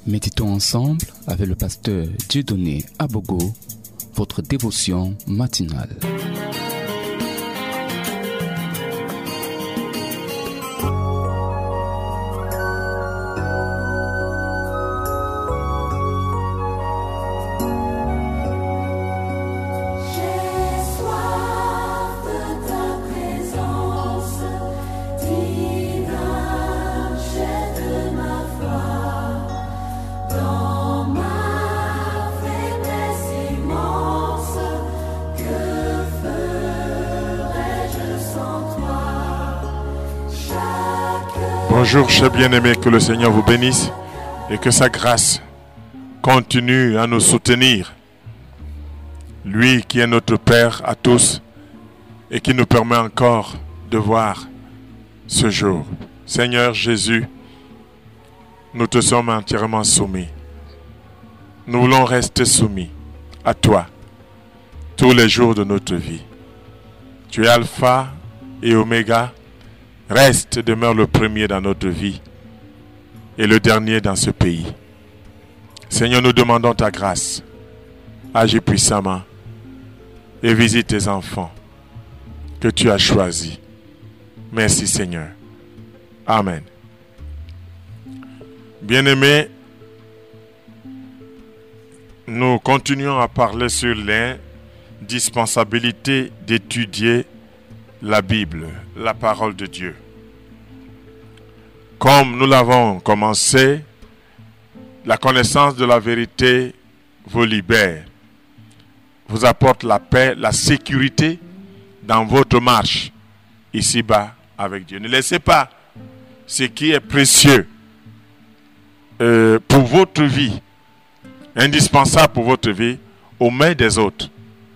Méditons ensemble avec le pasteur Dieudonné Abogo, votre dévotion matinale. Bonjour, chers bien-aimés, que le Seigneur vous bénisse et que sa grâce continue à nous soutenir. Lui qui est notre Père à tous et qui nous permet encore de voir ce jour. Seigneur Jésus, nous te sommes entièrement soumis. Nous voulons rester soumis à toi tous les jours de notre vie. Tu es Alpha et Oméga. Reste, demeure le premier dans notre vie et le dernier dans ce pays. Seigneur, nous demandons ta grâce. Agis puissamment et visite tes enfants que tu as choisis. Merci Seigneur. Amen. Bien-aimés, nous continuons à parler sur l'indispensabilité d'étudier la Bible, la parole de Dieu. Comme nous l'avons commencé, la connaissance de la vérité vous libère, vous apporte la paix, la sécurité dans votre marche ici-bas avec Dieu. Ne laissez pas ce qui est précieux pour votre vie, indispensable pour votre vie, aux mains des autres,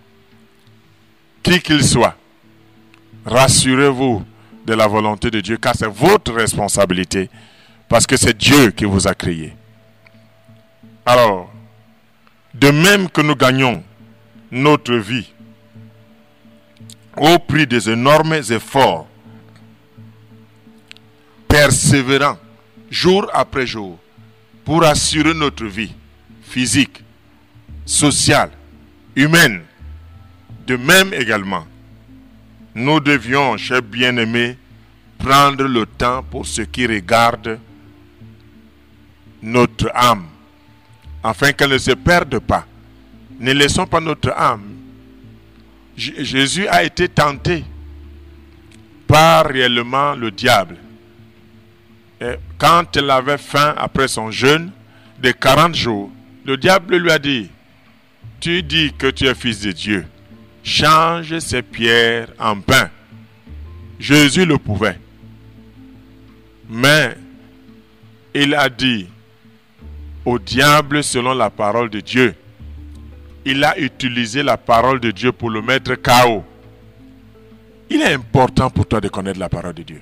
qui qu'ils soient. Rassurez-vous de la volonté de Dieu, car c'est votre responsabilité, parce que c'est Dieu qui vous a créé. Alors, de même que nous gagnons notre vie au prix des énormes efforts, persévérant jour après jour, pour assurer notre vie physique, sociale, humaine, de même également, nous devions, chers bien-aimés, prendre le temps pour ce qui regarde notre âme, afin qu'elle ne se perde pas. Ne laissons pas notre âme. Jésus a été tenté par réellement le diable. Et quand il avait faim après son jeûne de 40 jours, le diable lui a dit, « Tu dis que tu es fils de Dieu. Change ces pierres en pain. » Jésus le pouvait. Mais il a dit au diable selon la parole de Dieu. Il a utilisé la parole de Dieu pour le mettre KO. Il est important pour toi de connaître la parole de Dieu.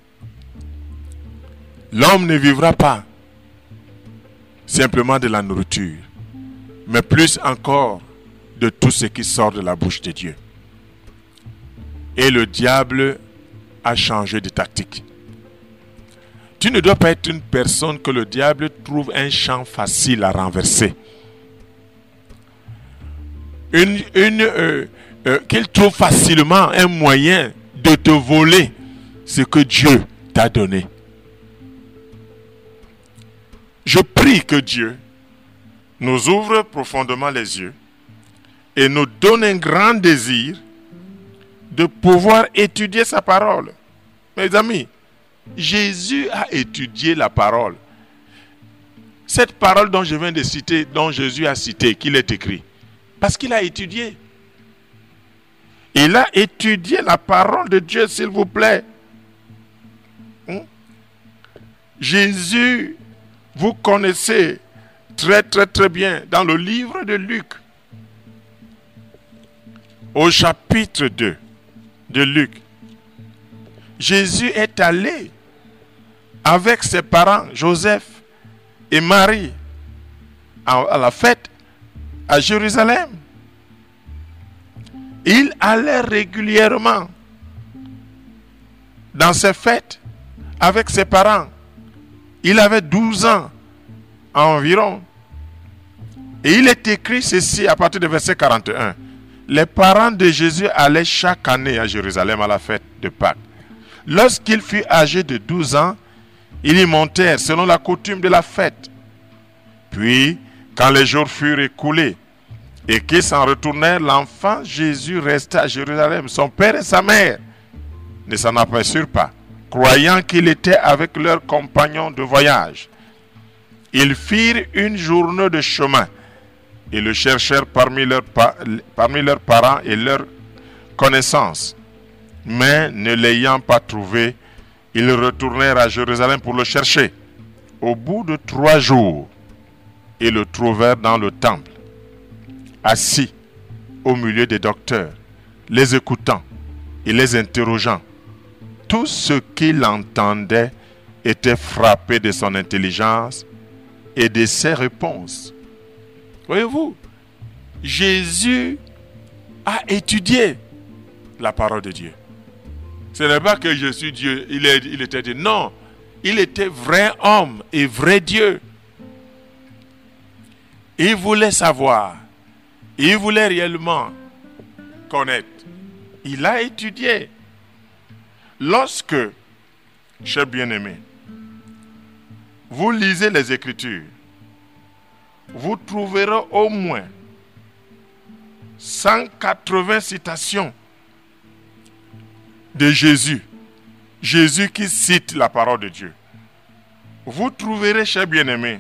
L'homme ne vivra pas simplement de la nourriture, mais plus encore de tout ce qui sort de la bouche de Dieu. Et le diable a changé de tactique. Tu ne dois pas être une personne que le diable trouve un champ facile à renverser. Qu'il trouve facilement un moyen de te voler ce que Dieu t'a donné. Je prie que Dieu nous ouvre profondément les yeux et nous donne un grand désir de pouvoir étudier sa parole. Mes amis, Jésus a étudié la parole. Cette parole dont je viens de citer, dont Jésus a cité, qu'il est écrit, parce qu'il a étudié. Il a étudié la parole de Dieu, s'il vous plaît. Jésus, vous connaissez très très très bien dans le livre de Luc, au chapitre 2 de Luc, Jésus est allé avec ses parents, Joseph et Marie, à la fête à Jérusalem. Il allait régulièrement dans ses fêtes avec ses parents. Il avait 12 ans environ. Et il est écrit ceci à partir du verset 41. Les parents de Jésus allaient chaque année à Jérusalem à la fête de Pâques. Lorsqu'il fut âgé de 12 ans, ils y montèrent selon la coutume de la fête. Puis, quand les jours furent écoulés et qu'ils s'en retournèrent, l'enfant Jésus resta à Jérusalem. Son père et sa mère ne s'en aperçurent pas, croyant qu'il était avec leurs compagnons de voyage. Ils firent une journée de chemin et le cherchèrent parmi leurs parents et leurs connaissances. Mais ne l'ayant pas trouvé, ils retournèrent à Jérusalem pour le chercher. Au bout de 3 jours, ils le trouvèrent dans le temple, assis au milieu des docteurs, les écoutant et les interrogeant. Tous ceux qui l'entendaient étaient frappés de son intelligence et de ses réponses. Voyez-vous, Jésus a étudié la parole de Dieu. Ce n'est pas que je suis Dieu, il était Dieu. Non, il était vrai homme et vrai Dieu. Il voulait savoir, il voulait réellement connaître. Il a étudié. Lorsque, chers bien-aimés, vous lisez les Écritures, vous trouverez au moins 180 citations de Jésus. Jésus qui cite la parole de Dieu. Vous trouverez, chers bien-aimés,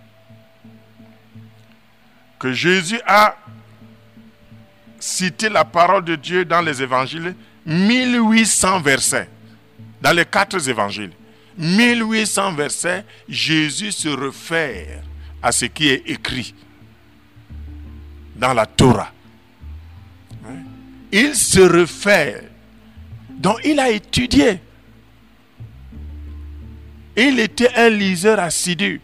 que Jésus a cité la parole de Dieu dans les évangiles, 1800 versets. Dans les 4 évangiles, 1800 versets, Jésus se réfère à ce qui est écrit dans la Torah. Il se réfère. Donc il a étudié. Il était un liseur assidu.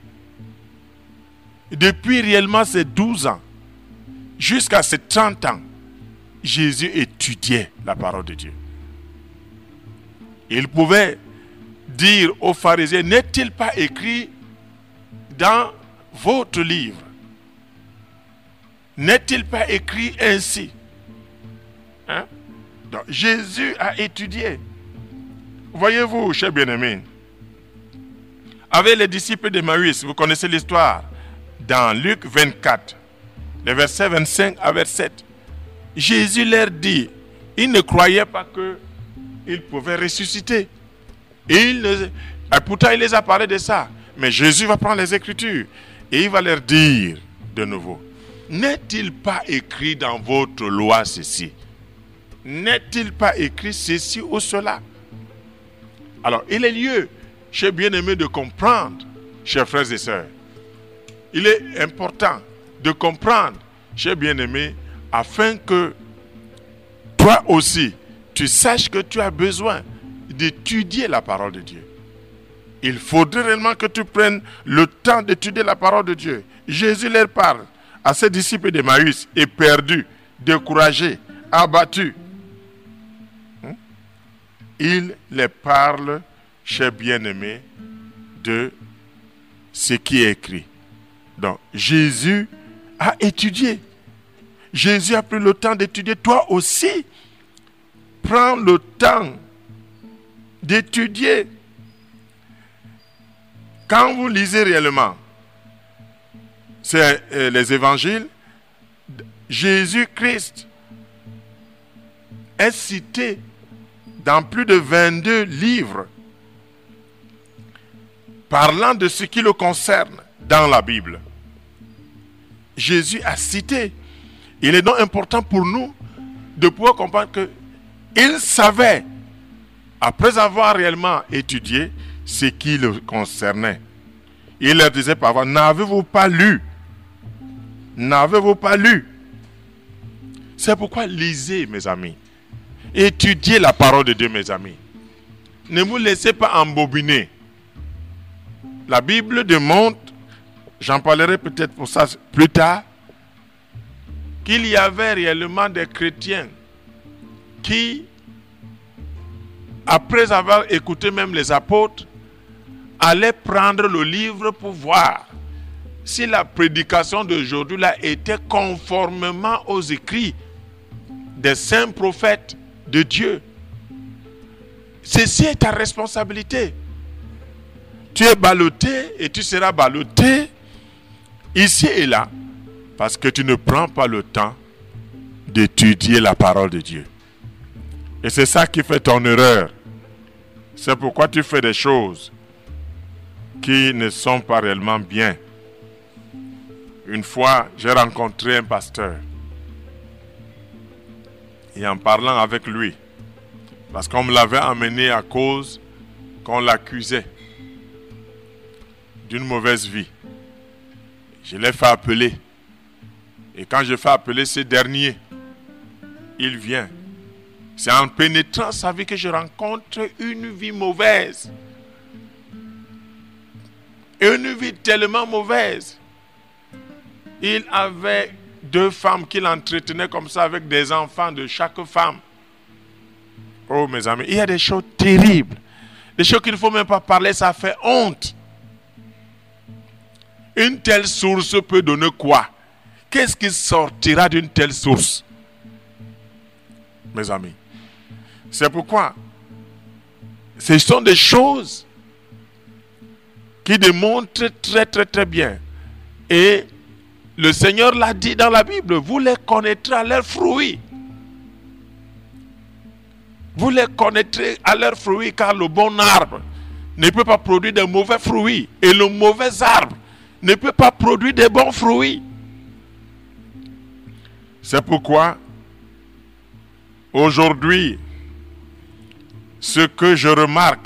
Depuis réellement ses 12 ans jusqu'à ses 30 ans, Jésus étudiait la parole de Dieu. Il pouvait dire aux pharisiens, n'est-il pas écrit dans votre livre? N'est-il pas écrit ainsi? Hein? Donc, Jésus a étudié. Voyez-vous, chers bien-aimés, avec les disciples d'Emmaüs, vous connaissez l'histoire, dans Luc 24, les versets 25 à 27, Jésus leur dit, ils ne croyaient pas qu'il pouvait ressusciter. Et pourtant, il les a parlé de ça. Mais Jésus va prendre les Écritures et il va leur dire de nouveau, n'est-il pas écrit dans votre loi ceci? N'est-il pas écrit ceci ou cela? Alors, il est lieu, chers bien-aimés, de comprendre, chers frères et sœurs. Il est important de comprendre, chers bien-aimés, afin que toi aussi, tu saches que tu as besoin d'étudier la parole de Dieu. Il faudrait réellement que tu prennes le temps d'étudier la parole de Dieu. Jésus leur parle à ses disciples d'Emmaüs, éperdus, découragés, abattus. Il les parle, chers bien-aimés, de ce qui est écrit. Donc, Jésus a étudié. Jésus a pris le temps d'étudier. Toi aussi, prends le temps d'étudier. Quand vous lisez réellement les évangiles, Jésus-Christ est cité dans plus de 22 livres parlant de ce qui le concerne dans la Bible. Jésus a cité. Il est donc important pour nous de pouvoir comprendre qu'il savait, après avoir réellement étudié, ce qui le concernait. Il leur disait parfois, n'avez-vous pas lu? N'avez-vous pas lu? C'est pourquoi lisez, mes amis. Étudiez la parole de Dieu, mes amis. Ne vous laissez pas embobiner. La Bible démontre, j'en parlerai peut-être pour ça plus tard, qu'il y avait réellement des chrétiens qui, après avoir écouté même les apôtres, allaient prendre le livre pour voir si la prédication d'aujourd'hui là était conformément aux écrits des saints prophètes de Dieu. Ceci est ta responsabilité. Tu es ballotté et tu seras ballotté ici et là parce que tu ne prends pas le temps d'étudier la parole de Dieu. Et c'est ça qui fait ton erreur. C'est pourquoi tu fais des choses qui ne sont pas réellement bien. Une fois, j'ai rencontré un pasteur. Et en parlant avec lui, parce qu'on me l'avait amené à cause qu'on l'accusait d'une mauvaise vie. Je l'ai fait appeler. Et quand je fais appeler ce dernier, il vient. C'est en pénétrant sa vie que je rencontre une vie mauvaise. Une vie tellement mauvaise. Il avait 2 femmes qu'il entretenait comme ça avec des enfants de chaque femme. Oh mes amis, il y a des choses terribles. Des choses qu'il ne faut même pas parler, ça fait honte. Une telle source peut donner quoi? Qu'est-ce qui sortira d'une telle source? Mes amis, c'est pourquoi ce sont des choses qui démontrent très très très bien. Et le Seigneur l'a dit dans la Bible, vous les connaîtrez à leurs fruits. Vous les connaîtrez à leurs fruits, car le bon arbre ne peut pas produire de mauvais fruits. Et le mauvais arbre ne peut pas produire de bons fruits. C'est pourquoi, aujourd'hui, ce que je remarque,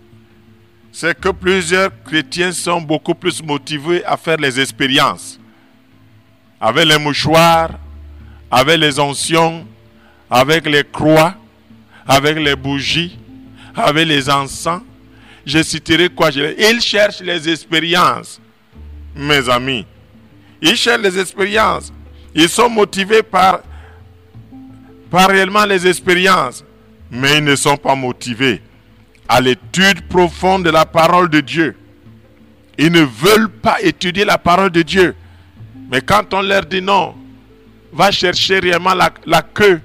c'est que plusieurs chrétiens sont beaucoup plus motivés à faire les expériences. Avec les mouchoirs, avec les oncions, avec les croix, avec les bougies, avec les encens. Je citerai quoi? Ils cherchent les expériences, mes amis. Ils cherchent les expériences. Ils sont motivés par réellement les expériences. Mais ils ne sont pas motivés à l'étude profonde de la parole de Dieu. Ils ne veulent pas étudier la parole de Dieu. Mais quand on leur dit non, va chercher réellement la queue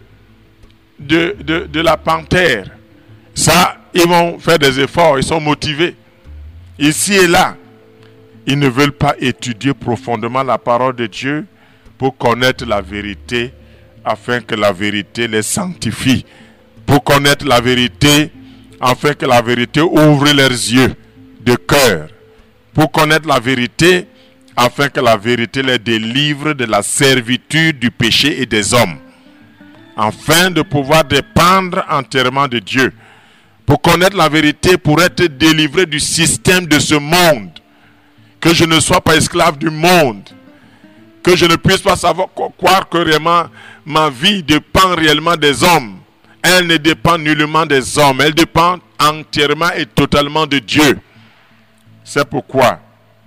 de la panthère. Ça, ils vont faire des efforts, ils sont motivés. Ici et là, ils ne veulent pas étudier profondément la parole de Dieu pour connaître la vérité, afin que la vérité les sanctifie. Pour connaître la vérité, afin que la vérité ouvre leurs yeux de cœur. Pour connaître la vérité, afin que la vérité les délivre de la servitude du péché et des hommes. Afin de pouvoir dépendre entièrement de Dieu. Pour connaître la vérité, pour être délivré du système de ce monde. Que je ne sois pas esclave du monde. Que je ne puisse pas savoir croire que réellement ma vie dépend réellement des hommes. Elle ne dépend nullement des hommes. Elle dépend entièrement et totalement de Dieu. C'est pourquoi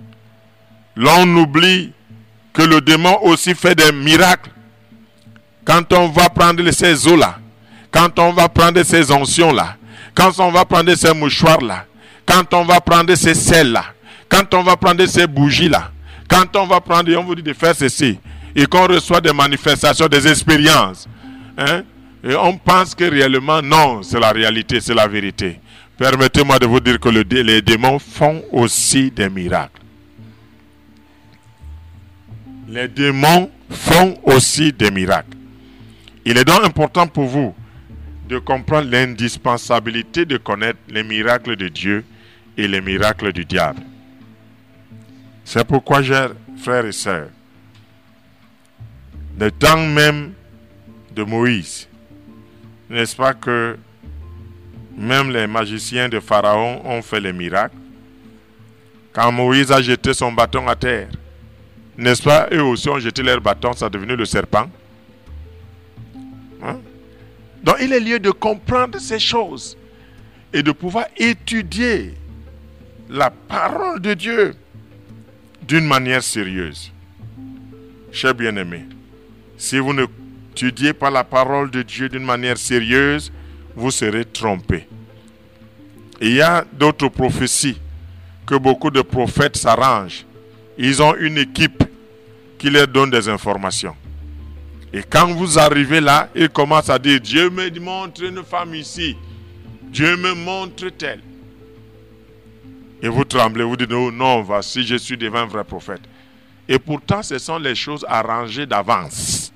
l'on oublie que le démon aussi fait des miracles. Quand on va prendre ces eaux-là, quand on va prendre ces oncions-là, quand on va prendre ces mouchoirs-là, quand on va prendre ces sels-là, quand on va prendre ces bougies-là, quand on va prendre et on vous dit de faire ceci, et qu'on reçoit des manifestations, des expériences, hein, et on pense que réellement, non, c'est la réalité, c'est la vérité. Permettez-moi de vous dire que les démons font aussi des miracles. Les démons font aussi des miracles. Il est donc important pour vous de comprendre l'indispensabilité de connaître les miracles de Dieu et les miracles du diable. C'est pourquoi, chers frères et sœurs, le temps même de Moïse, n'est-ce pas que même les magiciens de Pharaon ont fait les miracles? Quand Moïse a jeté son bâton à terre, n'est-ce pas, eux aussi ont jeté leur bâton, ça est devenu le serpent. Hein? Donc il est lieu de comprendre ces choses et de pouvoir étudier la parole de Dieu d'une manière sérieuse. Chers bien-aimés, si vous ne étudiez pas la parole de Dieu d'une manière sérieuse, vous serez trompés. Il y a d'autres prophéties que beaucoup de prophètes s'arrangent ils ont une équipe qui leur donne des informations. Et quand vous arrivez là, ils commencent à dire, Dieu me montre une femme ici. Dieu me montre telle. Et vous tremblez, vous dites, oh non, voici, je suis devant un vrai prophète. Et pourtant, ce sont les choses arrangées d'avance.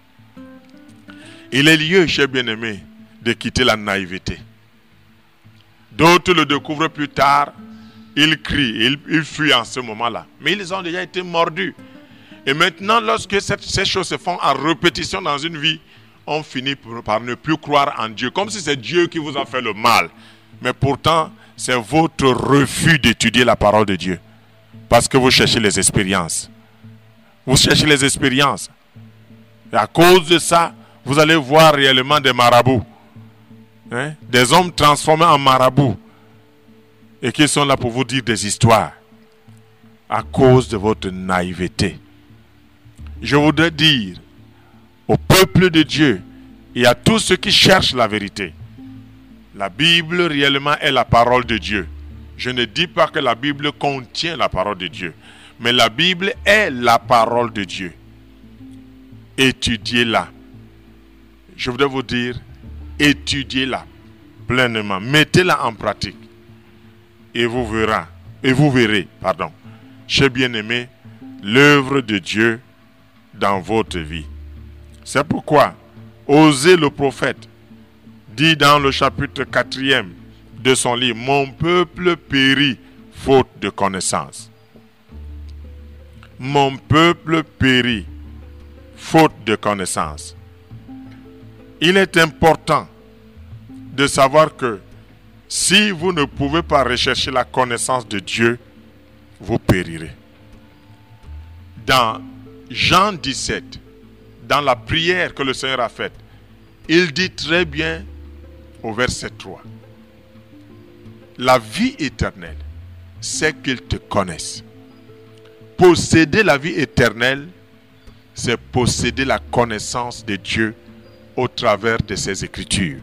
Il est lieu, chers bien-aimés, de quitter la naïveté. D'autres le découvrent plus tard, ils crient, ils fuient en ce moment-là. Mais ils ont déjà été mordus. Et maintenant, lorsque ces choses se font en répétition dans une vie, on finit par ne plus croire en Dieu, comme si c'est Dieu qui vous a fait le mal. Mais pourtant, c'est votre refus d'étudier la parole de Dieu. Parce que vous cherchez les expériences. Vous cherchez les expériences. Et à cause de ça, vous allez voir réellement des marabouts. Des hommes transformés en marabouts. Et qui sont là pour vous dire des histoires. À cause de votre naïveté. Je voudrais dire au peuple de Dieu et à tous ceux qui cherchent la vérité. La Bible réellement est la parole de Dieu. Je ne dis pas que la Bible contient la parole de Dieu. Mais la Bible est la parole de Dieu. Étudiez-la. Je voudrais vous dire, étudiez-la pleinement. Mettez-la en pratique. Et vous verrez, chers bien-aimés, l'œuvre de Dieu dans votre vie. C'est pourquoi Osée le prophète dit dans le chapitre 4e de son livre, mon peuple périt faute de connaissance. Mon peuple périt faute de connaissance. Il est important de savoir que si vous ne pouvez pas rechercher la connaissance de Dieu, vous périrez. Dans Jean 17, dans la prière que le Seigneur a faite, il dit très bien au verset 3, la vie éternelle, c'est qu'ils te connaissent. Posséder la vie éternelle, c'est posséder la connaissance de Dieu au travers de ses Écritures.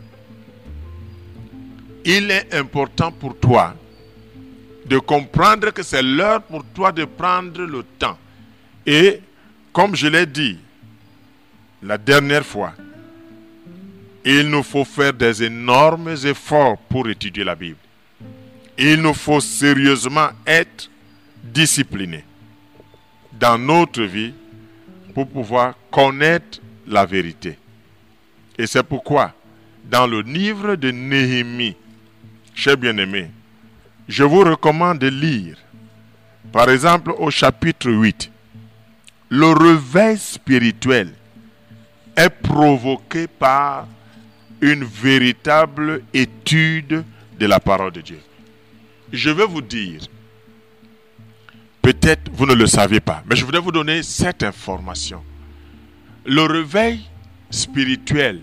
Il est important pour toi de comprendre que c'est l'heure pour toi de prendre le temps. Et comme je l'ai dit la dernière fois, il nous faut faire des énormes efforts pour étudier la Bible. Il nous faut sérieusement être disciplinés dans notre vie pour pouvoir connaître la vérité. Et c'est pourquoi, dans le livre de Néhémie, chers bien-aimés, je vous recommande de lire, par exemple au chapitre 8, le réveil spirituel est provoqué par une véritable étude de la parole de Dieu. Je vais vous dire, peut-être vous ne le savez pas, mais je voudrais vous donner cette information. Le réveil spirituel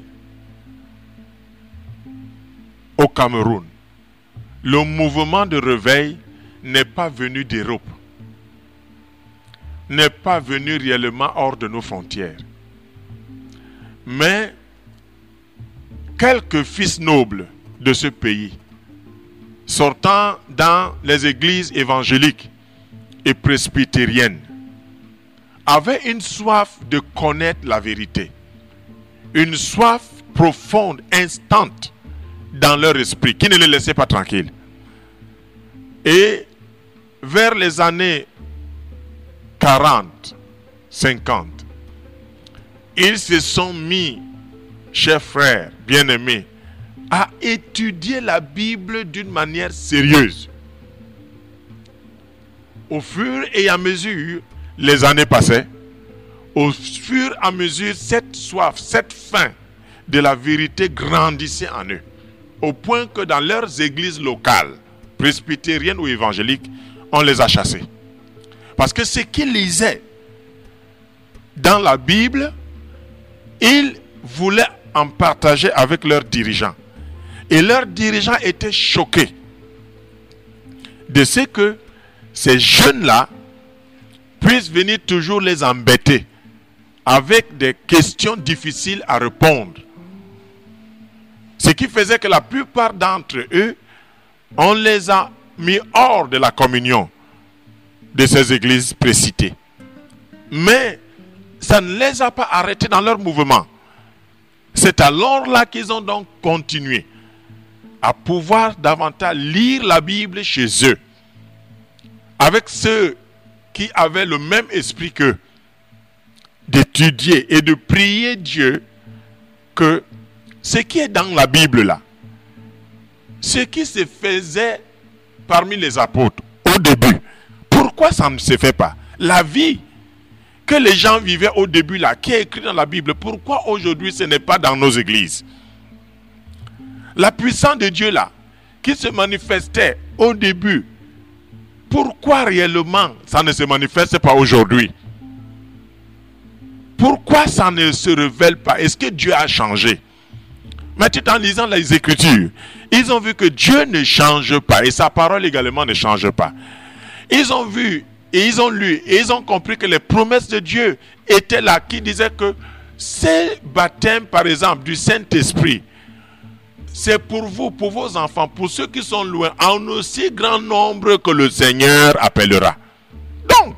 au Cameroun, le mouvement de réveil n'est pas venu d'Europe, n'est pas venu réellement hors de nos frontières. Mais quelques fils nobles de ce pays, sortant dans les églises évangéliques et presbytériennes, avaient une soif de connaître la vérité. Une soif profonde, instante dans leur esprit, qui ne les laissait pas tranquilles. Et vers les années 40, 50, ils se sont mis, chers frères, bien-aimés, à étudier la Bible d'une manière sérieuse. Au fur et à mesure, les années passaient, au fur et à mesure, cette soif, cette faim de la vérité grandissait en eux, au point que dans leurs églises locales, presbytériennes ou évangéliques, on les a chassés. Parce que ce qu'ils lisaient dans la Bible, ils voulaient en partager avec leurs dirigeants. Et leurs dirigeants étaient choqués de ce que ces jeunes-là puissent venir toujours les embêter avec des questions difficiles à répondre. Ce qui faisait que la plupart d'entre eux, on les a mis hors de la communion. de ces églises précitées. Mais ça ne les a pas arrêtés dans leur mouvement. C'est alors là qu'ils ont donc continué à pouvoir davantage lire la Bible chez eux, avec ceux qui avaient le même esprit qu'eux, d'étudier et de prier Dieu que ce qui est dans la Bible là, ce qui se faisait parmi les apôtres au début, pourquoi ça ne se fait pas? La vie que les gens vivaient au début là, qui est écrit dans la Bible, pourquoi aujourd'hui ce n'est pas dans nos églises? La puissance de Dieu là, qui se manifestait au début, pourquoi réellement ça ne se manifeste pas aujourd'hui? Pourquoi ça ne se révèle pas? Est-ce que Dieu a changé? Mais tout en lisant les Écritures, ils ont vu que Dieu ne change pas et sa parole également ne change pas. Ils ont vu et ils ont lu et ils ont compris que les promesses de Dieu étaient là, qui disaient que ces baptêmes, par exemple, du Saint-Esprit, c'est pour vous, pour vos enfants, pour ceux qui sont loin, en aussi grand nombre que le Seigneur appellera. Donc,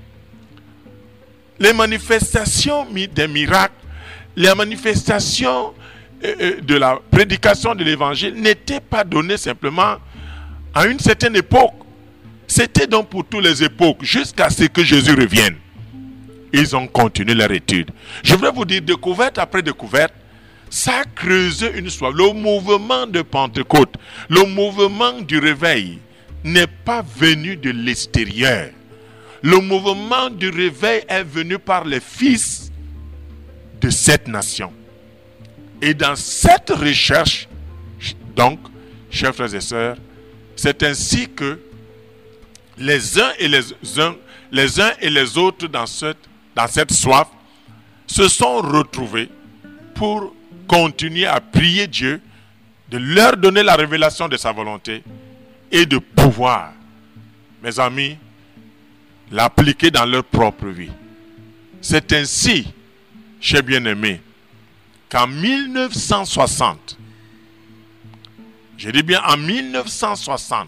les manifestations des miracles, les manifestations de la prédication de l'évangile n'étaient pas données simplement à une certaine époque. C'était donc pour toutes les époques, jusqu'à ce que Jésus revienne. Ils ont continué leur étude. Je voudrais vous dire, découverte après découverte, ça a creusé une soif. Le mouvement de Pentecôte, le mouvement du réveil n'est pas venu de l'extérieur. Le mouvement du réveil est venu par les fils de cette nation. Et dans cette recherche, donc, chers frères et sœurs, c'est ainsi que les uns et les autres dans cette soif se sont retrouvés pour continuer à prier Dieu, de leur donner la révélation de sa volonté et de pouvoir, mes amis, l'appliquer dans leur propre vie. C'est ainsi, chers bien-aimés, qu'en 1960, je dis bien en 1960,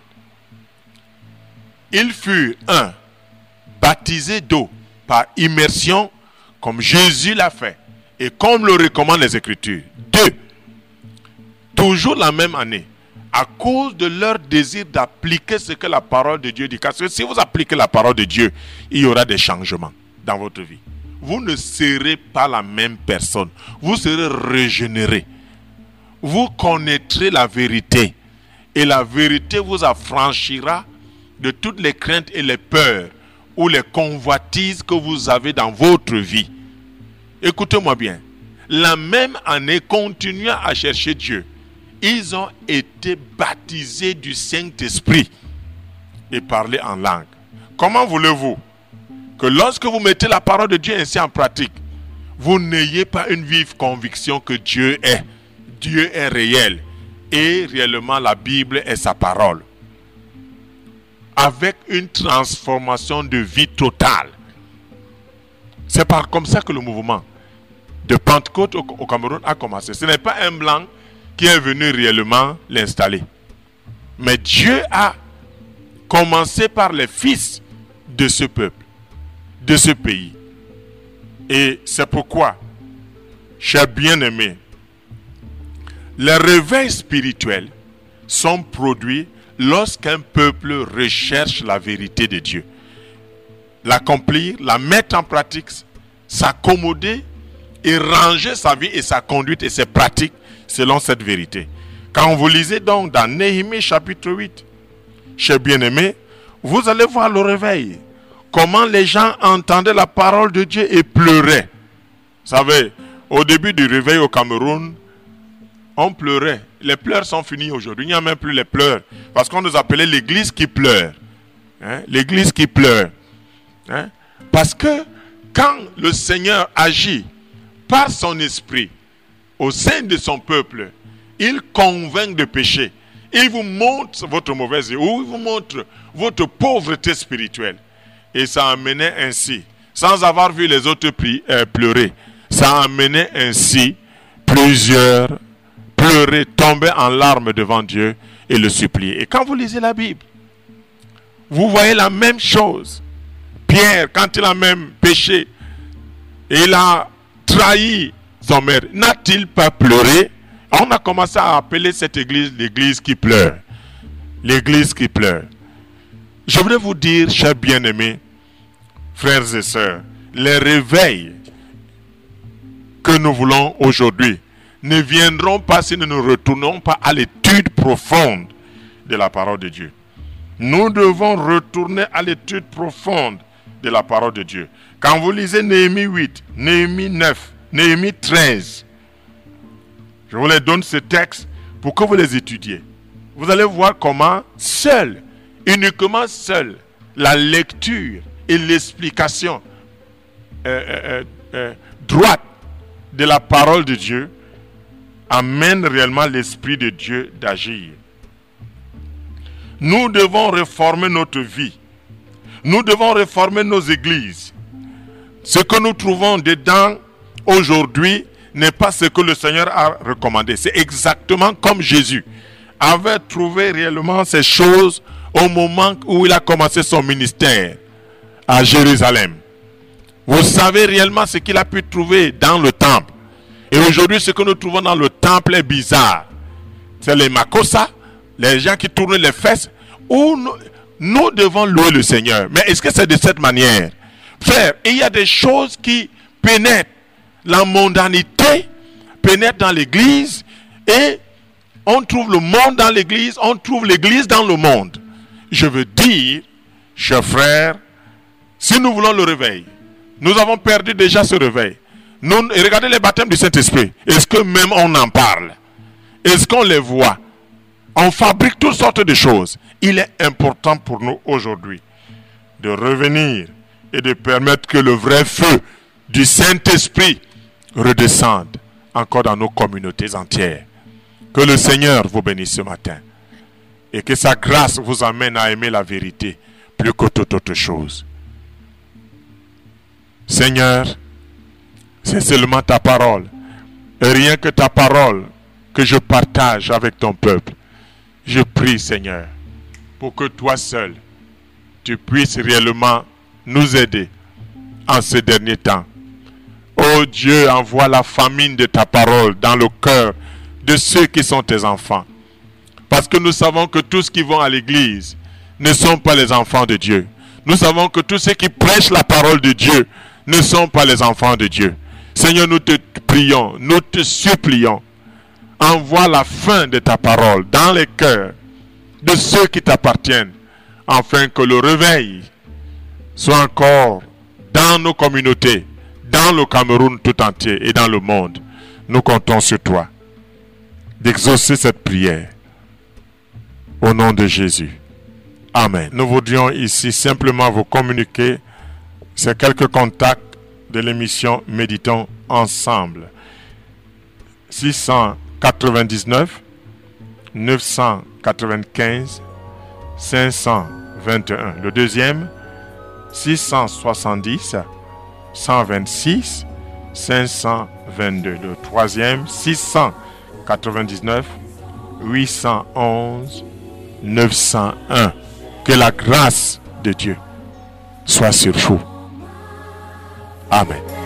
ils furent, baptisés d'eau par immersion, comme Jésus l'a fait, et comme le recommandent les Écritures. 2, toujours la même année, à cause de leur désir d'appliquer ce que la parole de Dieu dit. Parce que si vous appliquez la parole de Dieu, il y aura des changements dans votre vie. Vous ne serez pas la même personne. Vous serez régénéré. Vous connaîtrez la vérité. Et la vérité vous affranchira de toutes les craintes et les peurs ou les convoitises que vous avez dans votre vie. Écoutez-moi bien. La même année, continuant à chercher Dieu, ils ont été baptisés du Saint-Esprit et parlé en langue. Comment voulez-vous que lorsque vous mettez la parole de Dieu ainsi en pratique, vous n'ayez pas une vive conviction que Dieu est réel et réellement la Bible est sa parole, avec une transformation de vie totale? C'est comme ça que le mouvement de Pentecôte au Cameroun a commencé. Ce n'est pas un blanc qui est venu réellement l'installer, mais Dieu a commencé par les fils de ce peuple, de ce pays. Et c'est pourquoi, chers bien-aimés, les réveils spirituels sont produits lorsqu'un peuple recherche la vérité de Dieu. L'accomplir, la mettre en pratique, s'accommoder et ranger sa vie et sa conduite et ses pratiques selon cette vérité. Quand vous lisez donc dans Néhémie chapitre 8, chers bien-aimés, vous allez voir le réveil. Comment les gens entendaient la parole de Dieu et pleuraient. Vous savez, au début du réveil au Cameroun, on pleurait. Les pleurs sont finis aujourd'hui. Il n'y a même plus les pleurs. Parce qu'on nous appelait l'église qui pleure. L'église qui pleure. Parce que quand le Seigneur agit par son esprit au sein de son peuple, il convainc de péché. Il vous montre votre mauvaise vie ou il vous montre votre pauvreté spirituelle. Et ça amenait ainsi, sans avoir vu les autres pleurer, ça amenait ainsi plusieurs pleurer, tomber en larmes devant Dieu et le supplier. Et quand vous lisez la Bible, vous voyez la même chose. Pierre, quand il a même péché, et il a trahi son maître, n'a-t-il pas pleuré? On a commencé à appeler cette église l'église qui pleure. L'église qui pleure. Je voudrais vous dire, chers bien-aimés, frères et sœurs, les réveils que nous voulons aujourd'hui ne viendront pas si nous ne retournons pas à l'étude profonde de la parole de Dieu. Nous devons retourner à l'étude profonde de la parole de Dieu. Quand vous lisez Néhémie 8, Néhémie 9, Néhémie 13, je vous les donne ces textes pour que vous les étudiez. Vous allez voir comment seul, uniquement seul, la lecture et l'explication droite de la parole de Dieu amène réellement l'Esprit de Dieu d'agir. Nous devons réformer notre vie. Nous devons réformer nos églises. Ce que nous trouvons dedans aujourd'hui n'est pas ce que le Seigneur a recommandé. C'est exactement comme Jésus avait trouvé réellement ces choses au moment où il a commencé son ministère à Jérusalem. Vous savez réellement ce qu'il a pu trouver dans le temple. Et aujourd'hui, ce que nous trouvons dans le temple est bizarre. C'est les makossa, les gens qui tournent les fesses, où nous devons louer le Seigneur. Mais est-ce que c'est de cette manière? Frère, il y a des choses qui pénètrent la mondanité, pénètrent dans l'église, et on trouve le monde dans l'église, on trouve l'église dans le monde. Je veux dire, chers frères, si nous voulons le réveil, nous avons perdu déjà ce réveil. Regardez les baptêmes du Saint-Esprit. Est-ce que même on en parle? Est-ce qu'on les voit? On fabrique toutes sortes de choses. Il est important pour nous aujourd'hui de revenir et de permettre que le vrai feu du Saint-Esprit redescende encore dans nos communautés entières. Que le Seigneur vous bénisse ce matin et que sa grâce vous amène à aimer la vérité plus que toute autre chose. Seigneur, c'est seulement ta parole, et rien que ta parole que je partage avec ton peuple. Je prie, Seigneur, pour que toi seul, tu puisses réellement nous aider en ces derniers temps. Oh Dieu, envoie la famine de ta parole dans le cœur de ceux qui sont tes enfants. Parce que nous savons que tous qui vont à l'église ne sont pas les enfants de Dieu. Nous savons que tous ceux qui prêchent la parole de Dieu ne sont pas les enfants de Dieu. Seigneur, nous te prions, nous te supplions. Envoie la fin de ta parole dans les cœurs de ceux qui t'appartiennent, afin que le réveil soit encore dans nos communautés, dans le Cameroun tout entier et dans le monde. Nous comptons sur toi d'exaucer cette prière au nom de Jésus. Amen. Nous voudrions ici simplement vous communiquer ces quelques contacts de l'émission Méditons ensemble. 699 995 521. Le deuxième, 670 126 522. Le troisième, 699 811 901. Que la grâce de Dieu soit sur vous. Amen.